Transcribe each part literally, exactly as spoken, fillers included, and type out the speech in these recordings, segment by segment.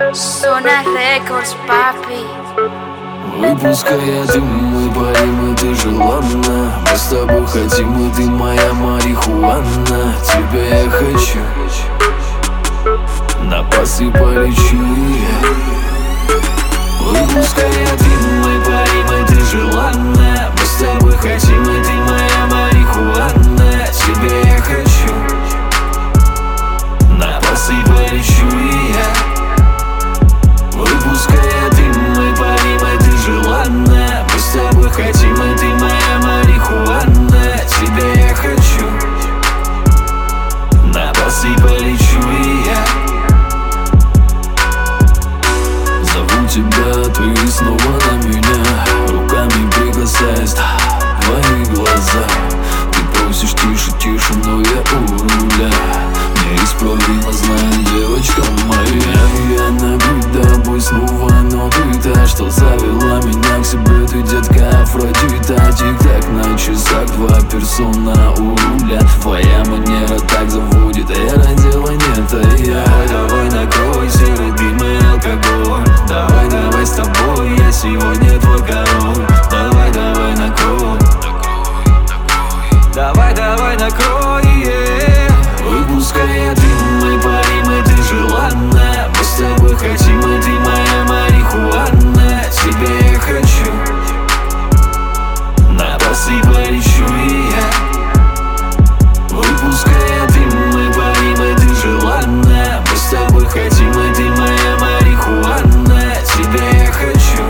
Zona Records, papi. Выпуская дым, мы парим, и ты желанна. Мы с тобой хотим, и ты моя марихуана. Тебя я хочу, на пасы полечу я. Выпуская дым, мы парим, и ты желанна. Мы с тобой хотим, и ты моя марихуана. Тебя я хочу, на пасы полечу я. Выпуская дым, мы парим, и ты желанна. Мы с тобой хотим, и ты моя марихуана. Тебя я хочу, на басы полечу и я. Зову тебя, ты снова на меня, руками прикасаясь в твои глаза. Ты просишь тише, тише, но я у руля. Неисправимо знаю, девочка моя. Я набит тобой снова, но ты та, что завела меня к себе. Ты, детка, Афродита. Тик-так на часах, два персона у руля. Твоя манера так заводит, это дело не это я. Давай, давай, накрой серый дым и алкоголь. Давай, давай с тобой, я сегодня твой король. Давай, давай, накрой. Давай, давай, накрой, yeah. Выпуская дым, мы парим, и ты желанна. Мы с тобой хотим, и ты моя марихуана. Тебя я хочу, на басы полечу и я. Выпуская дым, мы парим, и ты желанна. Мы с тобой хотим, и ты моя марихуана. Тебя я хочу,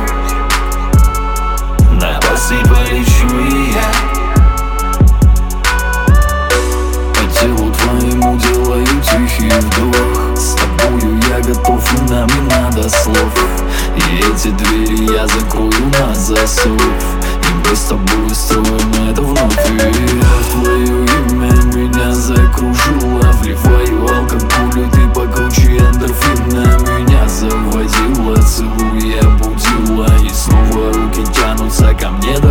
на басы полечу и я. Телу твоему делаю тихий вдох. С тобою я готов, и нам не надо слов. И эти двери я закрою на засов. И мы с тобой строим это вновь. И в твое имя меня закружила. Вливаю алкоголь, и ты покруче эндорфина. Меня заводила, целуя, будила. И снова руки тянутся ко мне.